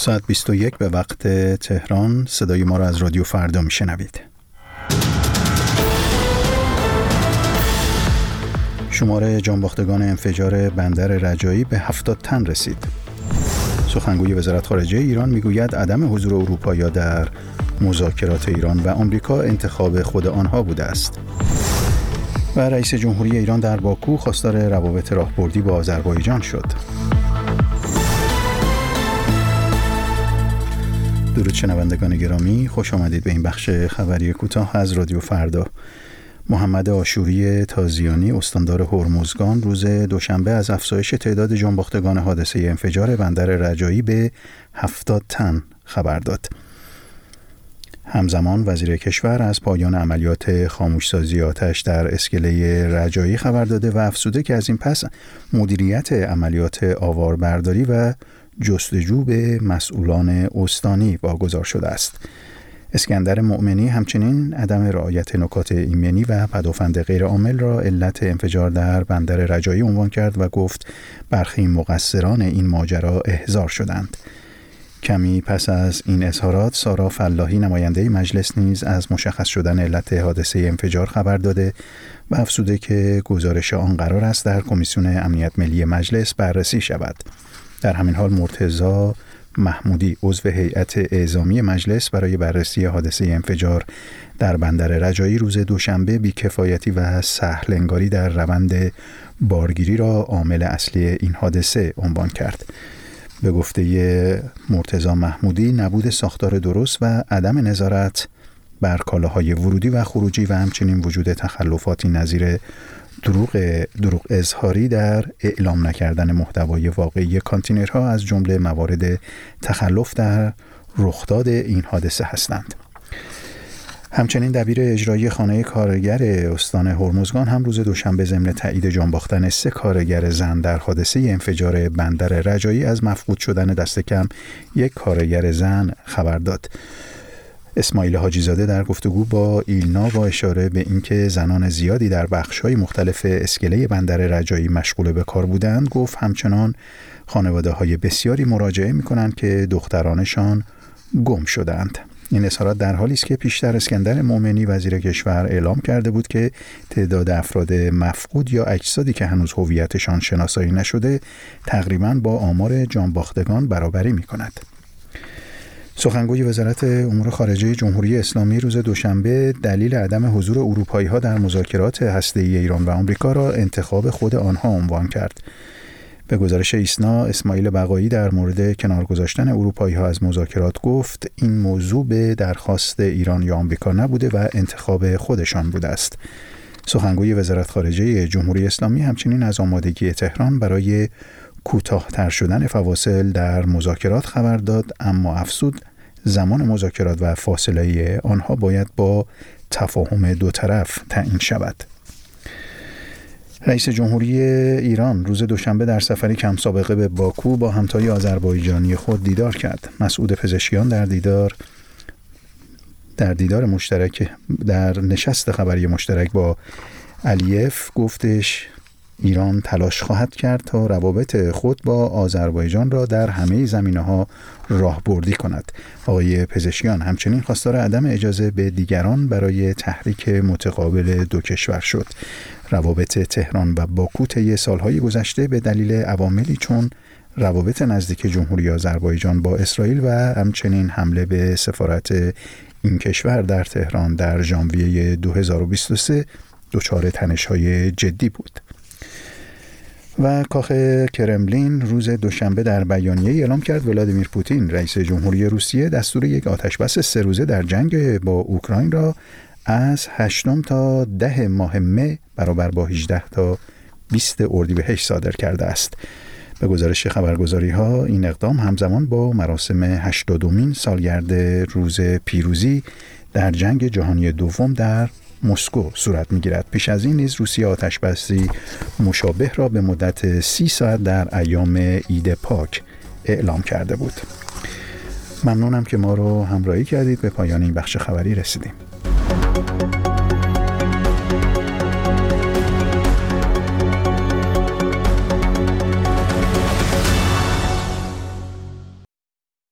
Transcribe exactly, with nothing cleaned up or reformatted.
ساعت بیست و یک به وقت تهران. صدای ما را از رادیو فردا میشنوید. شمار جانباختگان انفجار بندر رجایی به هفتاد تن رسید. سخنگوی وزارت خارجه ایران میگوید عدم حضور اروپایی‌ها در مذاکرات ایران و آمریکا انتخاب خود آنها بوده است. و رئیس جمهوری ایران در باکو خواستار روابط راهبردی با آذربایجان شد. درود شنوندگان گرامی، خوش آمدید به این بخش خبری کوتاه از رادیو فردا. محمد آشوری تازیانی استاندار هرمزگان روز دوشنبه از افزایش تعداد جانباختگان حادثه انفجار بندر رجایی به هفتاد تن خبر داد. همزمان وزیر کشور از پایان عملیات خاموشسازی آتش در اسکله رجایی خبر داده و افزوده که از این پس مدیریت عملیات آواربرداری و جستجو به مسئولان استانی واگذار شده است. اسکندر مؤمنی همچنین عدم رعایت نکات ایمنی و پدافند غیرعامل را علت انفجار در بندر رجایی عنوان کرد و گفت برخی مقصران این ماجرا احضار شدند. کمی پس از این اظهارات سارا فلاحی نماینده مجلس نیز از مشخص شدن علت حادثه انفجار خبر داده و افزوده که گزارش آن قرار است در کمیسیون امنیت ملی مجلس بررسی شود. در همین حال مرتضی محمودی عضو هیئت اعزامی مجلس برای بررسی حادثه انفجار در بندر رجایی روز دوشنبه بی‌کفایتی و سهل‌انگاری در روند بارگیری را عامل اصلی این حادثه عنوان کرد. به گفته مرتضی محمودی نبود ساختار درست و عدم نظارت بر کالاهای ورودی و خروجی و همچنین وجود تخلفاتی نظیر دروغ دروغ اظهاری در اعلام نکردن محتوای واقعی کانتینرها از جمله موارد تخلف در رخداد این حادثه هستند. همچنین دبیر اجرایی خانه کارگر استان هرمزگان هم روز دوشنبه ضمن تایید جان باختن سه کارگر زن در حادثه انفجار بندر رجایی از مفقود شدن دست کم یک کارگر زن خبر داد. اسماعیل حاجی زاده در گفتگو با ایلنا با اشاره به اینکه زنان زیادی در بخش‌های مختلف اسکله بندر رجایی مشغول به کار بودند گفت همچنان خانواده‌های بسیاری مراجعه می‌کنند که دخترانشان گم شدند. این اظهارات در حالی است که پیشتر اسکندر مؤمنی وزیر کشور اعلام کرده بود که تعداد افراد مفقود یا اجسادی که هنوز هویتشان شناسایی نشده تقریباً با آمار جانباختگان برابری می‌کند. سخنگوی وزارت امور خارجه جمهوری اسلامی روز دوشنبه دلیل عدم حضور اروپایی‌ها در مذاکرات هسته‌ای ایران و آمریکا را انتخاب خود آنها عنوان کرد. به گزارش ایسنا، اسماعیل بقایی در مورد کنار گذاشتن اروپایی‌ها از مذاکرات گفت این موضوع به درخواست ایران یا آمریکا نبوده و انتخاب خودشان بوده است. سخنگوی وزارت خارجه جمهوری اسلامی همچنین از آمادگی تهران برای کوتاه‌تر شدن فواصل در مذاکرات خبر داد، اما افزود زمان مذاکرات و فاصله آنها باید با تفاهم دو طرف تعیین شود. رئیس جمهوری ایران روز دوشنبه در سفری کم سابقه به باکو با همتای آذربایجانی خود دیدار کرد. مسعود پزشکیان در دیدار در دیدار مشترک در نشست خبری مشترک با علیف گفتش ایران تلاش خواهد کرد تا روابط خود با آذربایجان را در همه زمینه‌ها راهبردی کند. آقای پزشکیان همچنین خواستار عدم اجازه به دیگران برای تحریک متقابل دو کشور شد. روابط تهران و باکو طی سالهای گذشته به دلیل عواملی چون روابط نزدیک جمهوری آذربایجان با اسرائیل و همچنین حمله به سفارت این کشور در تهران در ژانویه دو هزار و بیست و سه دچار تنش‌های جدی بود. و کاخ کرملین روز دوشنبه در بیانیه اعلام کرد ولادیمیر پوتین رئیس جمهوری روسیه دستور یک آتشبس سه روزه در جنگ با اوکراین را از هشتم تا ده ماه مه برابر با هجده تا بیست اردیبهشت صادر کرده است. به گزارش خبرگزاری‌ها این اقدام همزمان با مراسم هشتادمین سالگرد روز پیروزی در جنگ جهانی دوم در مسکو صورت می‌گیرد. پیش از این نیز روسیه آتشبسی مشابه را به مدت سی ساعت در ایام عید پاک اعلام کرده بود. ممنونم که ما رو همراهی کردید. به پایان این بخش خبری رسیدیم.